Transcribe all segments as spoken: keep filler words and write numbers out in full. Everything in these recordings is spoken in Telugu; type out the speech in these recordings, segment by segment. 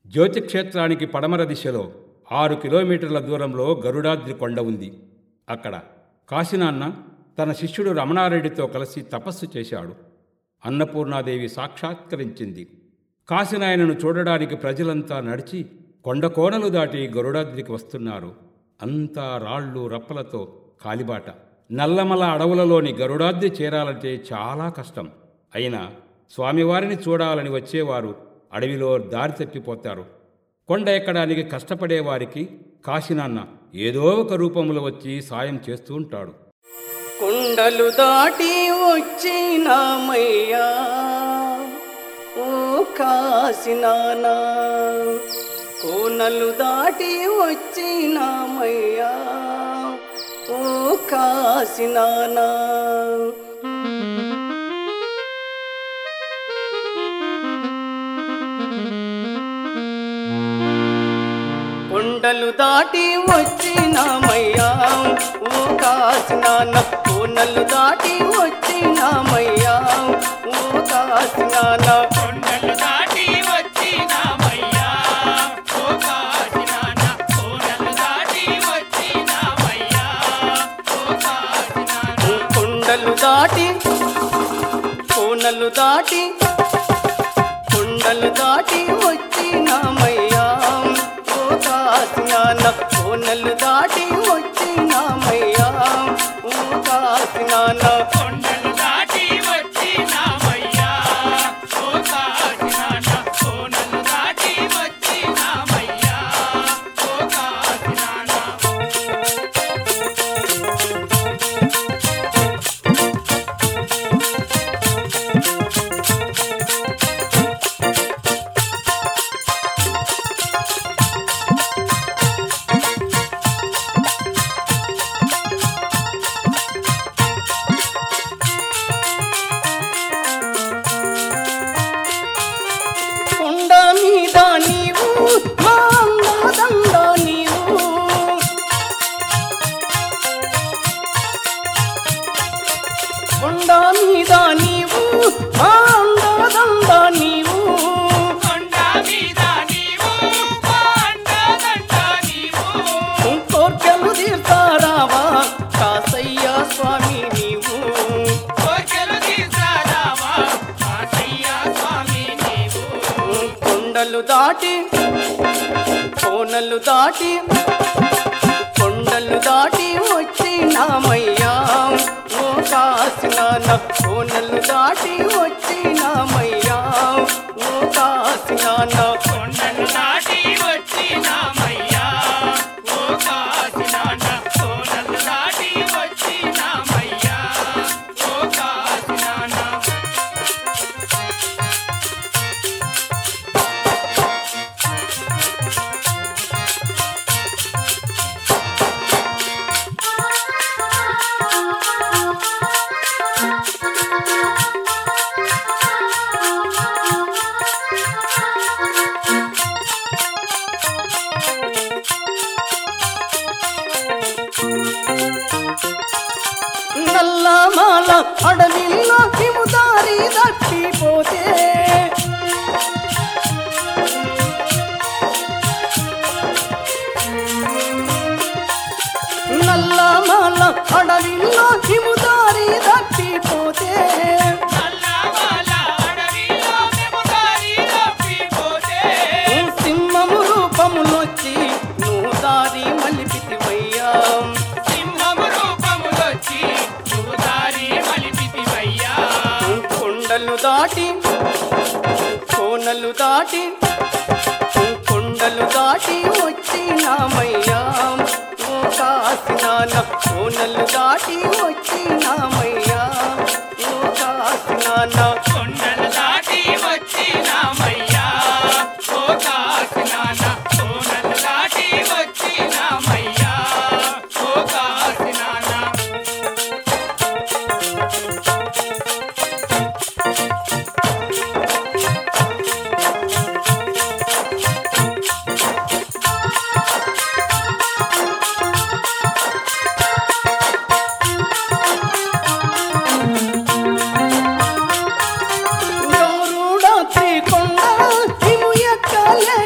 జ్యోతిక్షేత్రానికి పడమర దిశలో ఆరు కిలోమీటర్ల దూరంలో గరుడాద్రి కొండ ఉంది. అక్కడ కాశీనాన్న తన శిష్యుడు రమణారెడ్డితో కలిసి తపస్సు చేశాడు. అన్నపూర్ణాదేవి సాక్షాత్కరించింది. కాశీనాయనను చూడడానికి ప్రజలంతా నడిచి కొండ కోనలు దాటి గరుడాద్రికి వస్తున్నారు. అంతా రాళ్ళు రప్పలతో కాలిబాట. నల్లమల అడవులలోని గరుడాద్రి చేరాలంటే చాలా కష్టం. అయినా స్వామివారిని చూడాలని వచ్చేవారు అడవిలో దారి తప్పిపోతారు. కొండ ఎక్కడానికి కష్టపడేవారికి కాశీనాన్న ఏదో ఒక రూపంలో వచ్చి సాయం చేస్తూ ఉంటాడు. కొండలు దాటి వచ్చినామయ్యా ఓ కాశీనాన్న, కోనలు దాటి వచ్చినామయ్యా ఓ కాశీనాన్న. కొండలు దాటి వచ్చినామయ్యా ఓ కాశీనాన్న, కోనలు దాటి వచ్చినామయ్యా ఓ కాశీనాన్న. కొండలు దాటి వచ్చినామయ్యా ఓ కాశీనాన్న, కోనలు దాటి వచ్చినామయ్యా ఓ కాశీనాన్న. కొండలు దాటి కోనలు దాటి కొండలు దాటి వచ్చినామయ్యా ఓ కాశీనాన్న, కోనలు దాటి వచ్చినామయ్యా ఓ కాశీనాన్న. కొండలు దాటి వచ్చినామయ్యా ఓ కాశీనాన్న, కోనలు దాటి వచ్చినామయ్యా ఓ కాశీనాన్న. కొండ మీద నీవు మా అందాదండ నీవు, కొండ మీద నీవు మా అందాదండ నీవు, కొండ మీద నీవు మా అండదండ నీవు, కోర్కెలు తీర్తారావా కాసయ్య స్వామి నీవు. కోర్కెలు తీర్చారావా కాశయ్య స్వామి నీవు. కొండలు దాటి కోనలు దాటి కొండలు దాటి వచ్చినామయ్యా ఓ కాశీనాన్న, కోనలు దాటి వచ్చినామయ్యా ఓ కాశీనాన్న. కొండలు దాటి వచ్చినామయ్యా ఓ కాశీనాన్న, కోనలు దాటి వచ్చినామయ్యా ఓ కాశీనాన్న. నల్లమాల అడవిలో హిముదారి తప్పిపోతే, నల్లమాల అడవిలో హిముదారి తప్పిపోతే, నల్లమల అడవిలో మేము దారి తప్పిపోతే, సింహము రూపములొచ్చి నువ్వు దారి మలిపితివయ్యా. సింహము రూపములొచ్చి నువ్వు దారి మలిపితివయ్యా. కొండలు దాటి కోనలు దాటి కొండలు దాటి వచ్చినామయ్యా ఓ కాశీనాన్న, కోనలు దాటి వచ్చినామయ్యా ఓ కాశీనాన్న. కొండలు దాటి వచ్చినామయ్యా ఓ కాశీనాన్న, కోనలు దాటి వచ్చినామయ్యా ఓ కాశీనాన్న. గరుడాద్రి కొండ హిము ఎక్కలే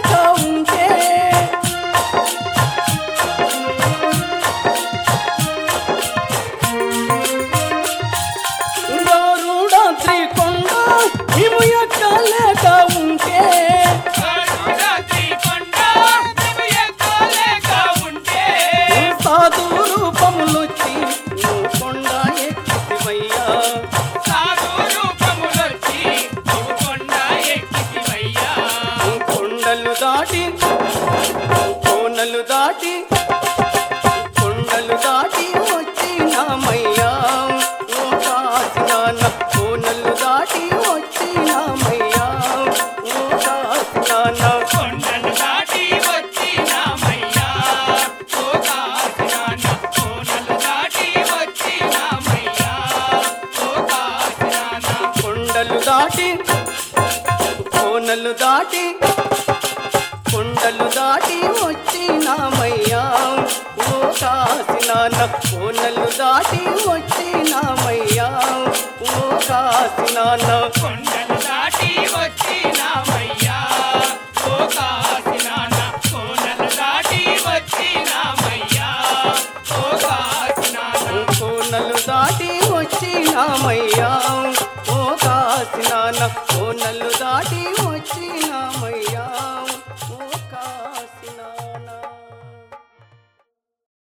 దాటి కోనలు దాటి కొండలు దాటి వచ్చినామయ్యా ఓ కాశీనాన్న కోనలు దాటి వచ్చినామయ్యా ఓ కాశీనాన్న కొండలు దాటి వచ్చినామయ్యా ఓ కాశీనాన్న కోనలు దాటి వచ్చినామయ్యా ఓ కాశీనాన్న కొండలు దాటి కోనలు దాటి కొండలు దాటి వచ్చినామయ్యా ఓ కాశీనాన్న కోనలు దాటి వచ్చినామయ్యా ఓ కాశీనాన్న కొండలు దాటి వచ్చినామయ్యా ఓ కాశీనాన్న కోనలు దాటి వచ్చినామయ్యా ఓ కాశీనాన్న కోనలు దాటి వచ్చినామయ్యా ఓ కాశీనాన్న